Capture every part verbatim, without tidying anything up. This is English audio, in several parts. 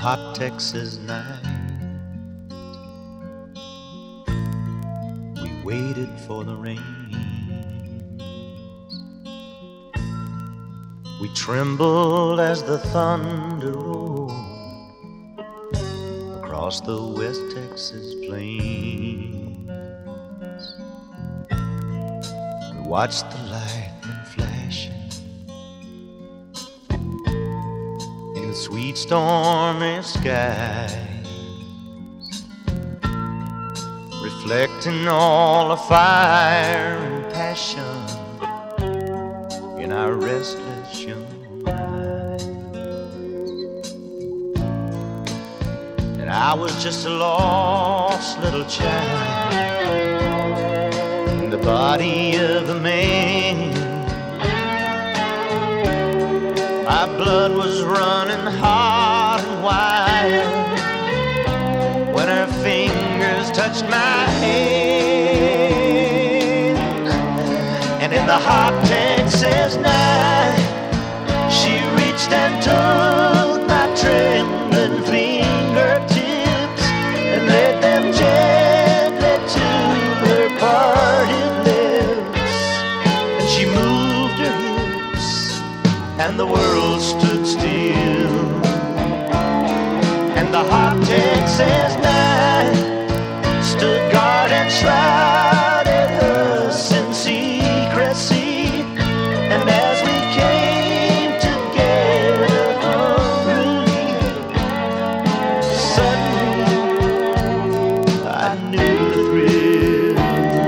hot Texas night. We waited for the rain. We trembled as the thunder rolled across the West Texas plains. We watched the lightning flashing in the sweet stormy skies, reflecting all the fire and passion in our restless young eyes. And I was just a lost little child in the body of a man. My blood was running hot and wild when her fingers touched my hand. And in the hot Texas night, she reached and took my trembling fingertips and laid them gently to her parted lips. And she moved her hips and the world stood still. And the hot Texas night stood guard and shrouded us in secrecy. And as we came together hungrily, suddenly I knew the thrill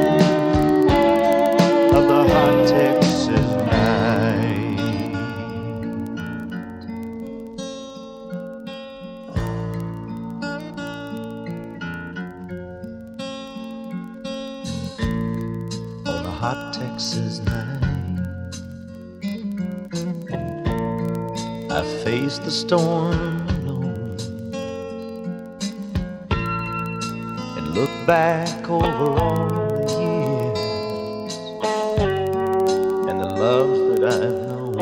of the hot Texas night. On a hot Texas night, I faced the storm alone and looked back over all the years and the loves that I've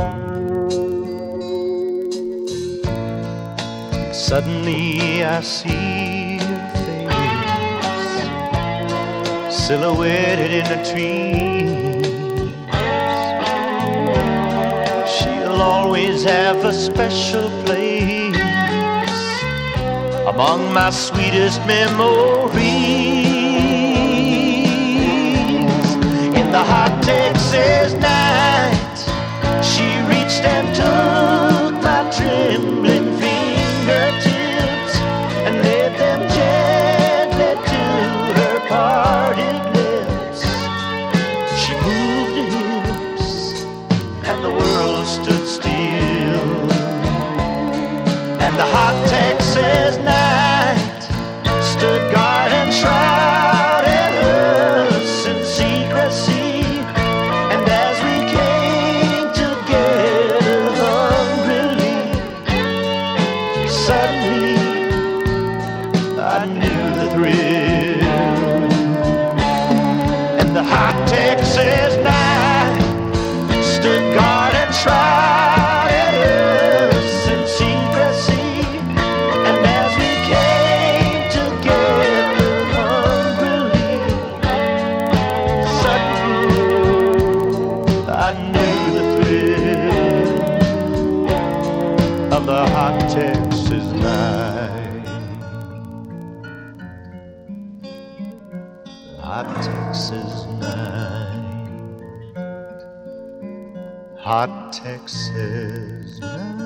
known. Suddenly I see her face silhouetted in the trees. She'll always have a special place among my sweetest memories. In the hot Texas night, she reached and took my trembling fingertips and laid them gently to her parted lips. She moved her hips and the world stood still. And the hot Texas night stood guard and shrouded us in secrecy. And as we came together hungrily, suddenly I knew the thrill. And the hot Texas night stood guard and shrouded us in secrecy. And as we came together hungrily, suddenly I knew the thrill of the hot Texas night. Hot Texas night, hot Texas night.